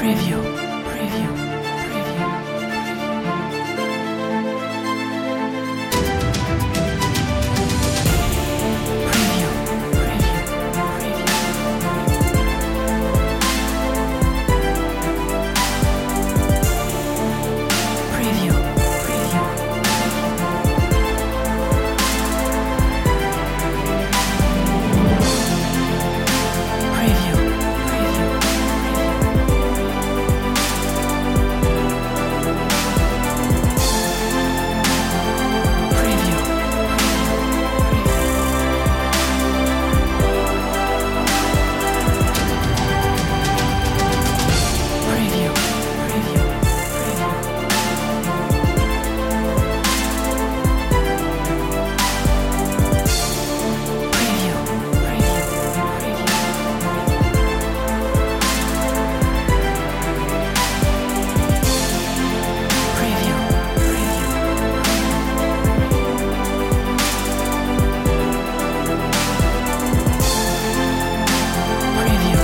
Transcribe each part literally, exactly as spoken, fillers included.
Preview, preview, preview. Preview, preview, preview. Preview, preview, preview, preview, preview, preview, preview, preview, preview,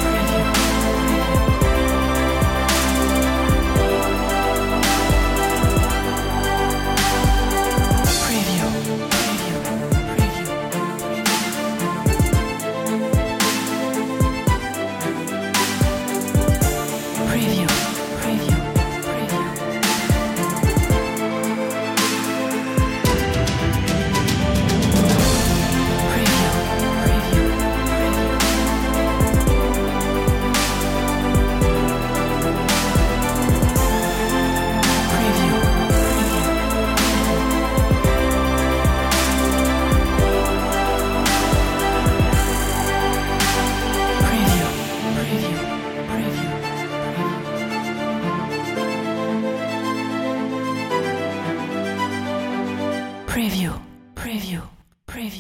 preview, preview, preview, preview, preview. Preview, preview, preview, preview, preview, preview, preview, preview, preview.